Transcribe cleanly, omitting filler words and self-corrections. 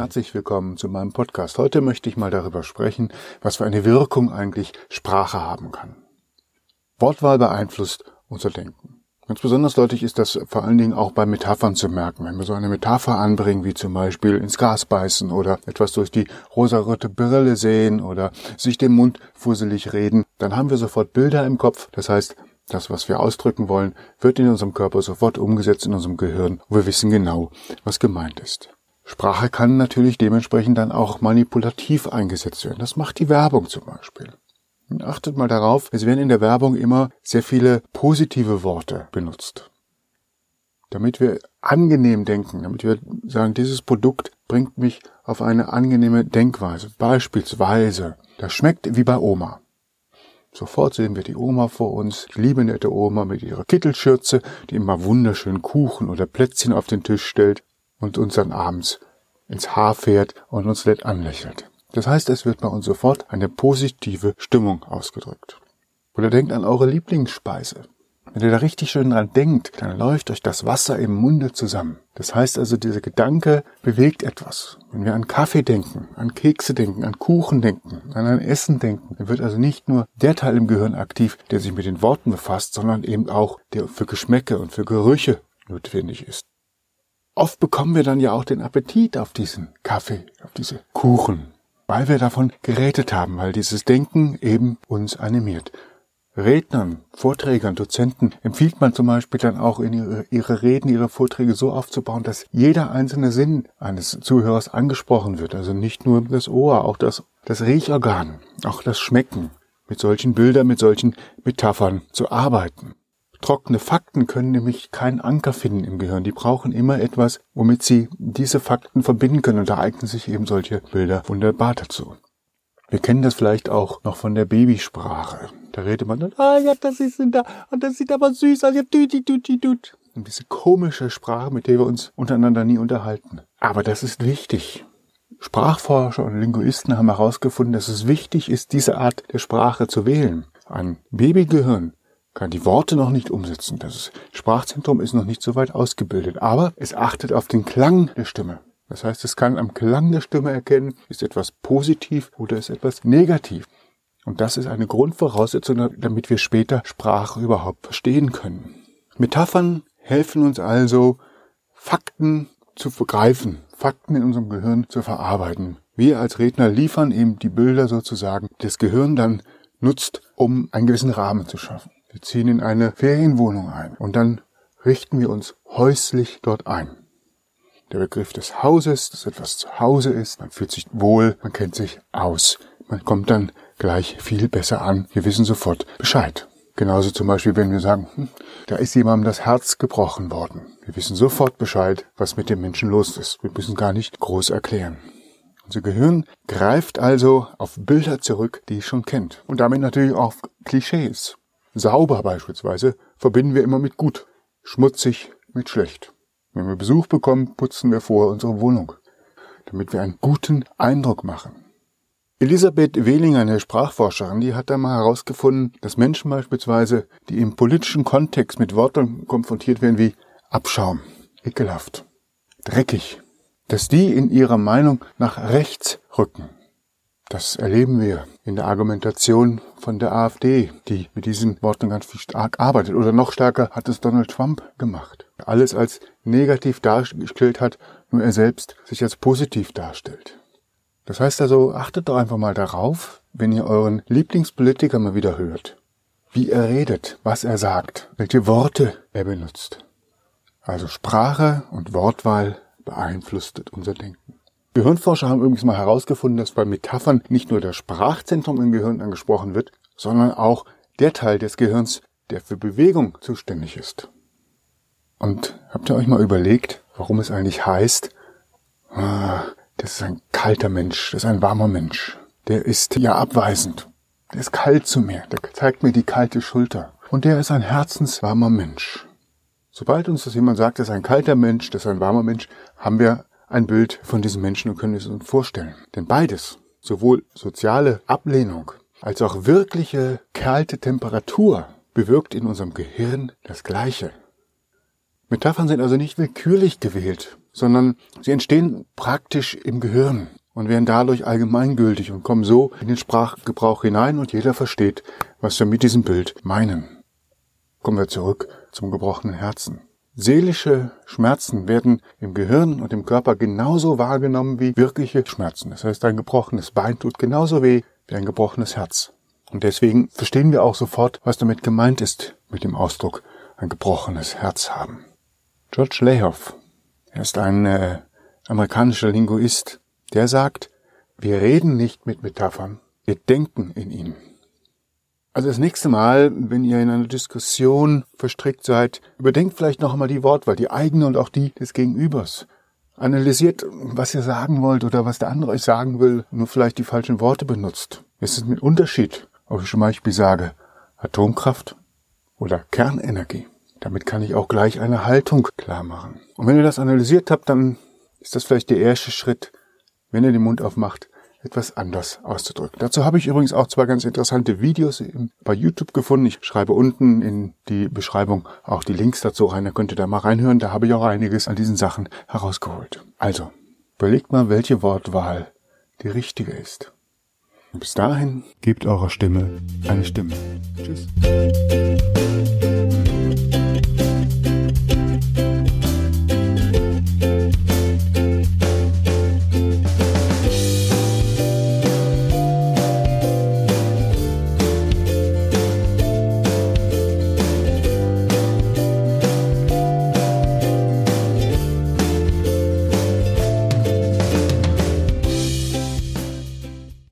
Herzlich willkommen zu meinem Podcast. Heute möchte ich mal darüber sprechen, was für eine Wirkung eigentlich Sprache haben kann. Wortwahl beeinflusst unser Denken. Ganz besonders deutlich ist das vor allen Dingen auch bei Metaphern zu merken. Wenn wir so eine Metapher anbringen, wie zum Beispiel ins Gras beißen oder etwas durch die rosarote Brille sehen oder sich den Mund fusselig reden, dann haben wir sofort Bilder im Kopf. Das heißt, das, was wir ausdrücken wollen, wird in unserem Körper sofort umgesetzt in unserem Gehirn und wir wissen genau, was gemeint ist. Sprache kann natürlich dementsprechend dann auch manipulativ eingesetzt werden. Das macht die Werbung zum Beispiel. Und achtet mal darauf, es werden in der Werbung immer sehr viele positive Worte benutzt. Damit wir angenehm denken, damit wir sagen, dieses Produkt bringt mich auf eine angenehme Denkweise. Beispielsweise, das schmeckt wie bei Oma. Sofort sehen wir die Oma vor uns, die liebe nette Oma mit ihrer Kittelschürze, die immer wunderschön Kuchen oder Plätzchen auf den Tisch stellt und uns dann abends ins Haar fährt und uns nett anlächelt. Das heißt, es wird bei uns sofort eine positive Stimmung ausgedrückt. Oder denkt an eure Lieblingsspeise. Wenn ihr da richtig schön dran denkt, dann läuft euch das Wasser im Munde zusammen. Das heißt also, dieser Gedanke bewegt etwas. Wenn wir an Kaffee denken, an Kekse denken, an Kuchen denken, an ein Essen denken, dann wird also nicht nur der Teil im Gehirn aktiv, der sich mit den Worten befasst, sondern eben auch der für Geschmäcke und für Gerüche notwendig ist. Oft bekommen wir dann ja auch den Appetit auf diesen Kaffee, auf diese Kuchen, weil wir davon geredet haben, weil dieses Denken eben uns animiert. Rednern, Vorträgern, Dozenten empfiehlt man zum Beispiel dann auch in ihre Reden, ihre Vorträge so aufzubauen, dass jeder einzelne Sinn eines Zuhörers angesprochen wird. Also nicht nur das Ohr, auch das Riechorgan, auch das Schmecken. Mit solchen Bildern, mit solchen Metaphern zu arbeiten. Trockene Fakten können nämlich keinen Anker finden im Gehirn. Die brauchen immer etwas, womit sie diese Fakten verbinden können. Und da eignen sich eben solche Bilder wunderbar dazu. Wir kennen das vielleicht auch noch von der Babysprache. Da redet man dann, ja, das ist da, und das sieht aber süß aus, ja, tut. Und diese komische Sprache, mit der wir uns untereinander nie unterhalten. Aber das ist wichtig. Sprachforscher und Linguisten haben herausgefunden, dass es wichtig ist, diese Art der Sprache zu wählen. Ein Babygehirn kann die Worte noch nicht umsetzen. Das Sprachzentrum ist noch nicht so weit ausgebildet. Aber es achtet auf den Klang der Stimme. Das heißt, es kann am Klang der Stimme erkennen, ist etwas positiv oder ist etwas negativ. Und das ist eine Grundvoraussetzung, damit wir später Sprache überhaupt verstehen können. Metaphern helfen uns also, Fakten zu begreifen, Fakten in unserem Gehirn zu verarbeiten. Wir als Redner liefern eben die Bilder sozusagen, die das Gehirn dann nutzt, um einen gewissen Rahmen zu schaffen. Wir ziehen in eine Ferienwohnung ein und dann richten wir uns häuslich dort ein. Der Begriff des Hauses, dass etwas zu Hause ist, man fühlt sich wohl, man kennt sich aus. Man kommt dann gleich viel besser an. Wir wissen sofort Bescheid. Genauso zum Beispiel, wenn wir sagen, da ist jemandem das Herz gebrochen worden. Wir wissen sofort Bescheid, was mit dem Menschen los ist. Wir müssen gar nicht groß erklären. Unser Gehirn greift also auf Bilder zurück, die es schon kennt. Und damit natürlich auch auf Klischees. Sauber beispielsweise verbinden wir immer mit gut, schmutzig mit schlecht. Wenn wir Besuch bekommen, putzen wir vorher unsere Wohnung, damit wir einen guten Eindruck machen. Elisabeth Wehlinger, eine Sprachforscherin, die hat da mal herausgefunden, dass Menschen beispielsweise, die im politischen Kontext mit Wörtern konfrontiert werden wie Abschaum, ekelhaft, dreckig, dass die in ihrer Meinung nach rechts rücken. Das erleben wir in der Argumentation von der AfD, die mit diesen Worten ganz viel stark arbeitet. Oder noch stärker hat es Donald Trump gemacht. Alles als negativ dargestellt hat, nur er selbst sich als positiv darstellt. Das heißt also, achtet doch einfach mal darauf, wenn ihr euren Lieblingspolitiker mal wieder hört, wie er redet, was er sagt, welche Worte er benutzt. Also Sprache und Wortwahl beeinflusst unser Denken. Gehirnforscher haben übrigens mal herausgefunden, dass bei Metaphern nicht nur das Sprachzentrum im Gehirn angesprochen wird, sondern auch der Teil des Gehirns, der für Bewegung zuständig ist. Und habt ihr euch mal überlegt, warum es eigentlich heißt, das ist ein kalter Mensch, das ist ein warmer Mensch. Der ist ja abweisend. Der ist kalt zu mir, der zeigt mir die kalte Schulter. Und der ist ein herzenswarmer Mensch. Sobald uns das jemand sagt, das ist ein kalter Mensch, das ist ein warmer Mensch, haben wir ein Bild von diesem Menschen und können es uns vorstellen. Denn beides, sowohl soziale Ablehnung als auch wirkliche kalte Temperatur, bewirkt in unserem Gehirn das Gleiche. Metaphern sind also nicht willkürlich gewählt. sondern sie entstehen praktisch im Gehirn und werden dadurch allgemeingültig und kommen so in den Sprachgebrauch hinein und jeder versteht, was wir mit diesem Bild meinen. Kommen wir zurück zum gebrochenen Herzen. Seelische Schmerzen werden im Gehirn und im Körper genauso wahrgenommen wie wirkliche Schmerzen. Das heißt, ein gebrochenes Bein tut genauso weh wie ein gebrochenes Herz. Und deswegen verstehen wir auch sofort, was damit gemeint ist, mit dem Ausdruck ein gebrochenes Herz haben. George Lakoff, er ist ein amerikanischer Linguist, der sagt, wir reden nicht mit Metaphern, wir denken in ihnen. Also das nächste Mal, wenn ihr in einer Diskussion verstrickt seid, überdenkt vielleicht noch einmal die Wortwahl, die eigene und auch die des Gegenübers. Analysiert, was ihr sagen wollt oder was der andere euch sagen will, nur vielleicht die falschen Worte benutzt. Es ist mit Unterschied, ob ich zum Beispiel sage Atomkraft oder Kernenergie. Damit kann ich auch gleich eine Haltung klar machen. Und wenn ihr das analysiert habt, dann ist das vielleicht der erste Schritt, wenn ihr den Mund aufmacht, etwas anders auszudrücken. Dazu habe ich übrigens auch 2 ganz interessante Videos bei YouTube gefunden. Ich schreibe unten in die Beschreibung auch die Links dazu rein. Da könnt ihr da mal reinhören. Da habe ich auch einiges an diesen Sachen herausgeholt. Also, überlegt mal, welche Wortwahl die richtige ist. Und bis dahin, gebt eurer Stimme eine Stimme. Tschüss.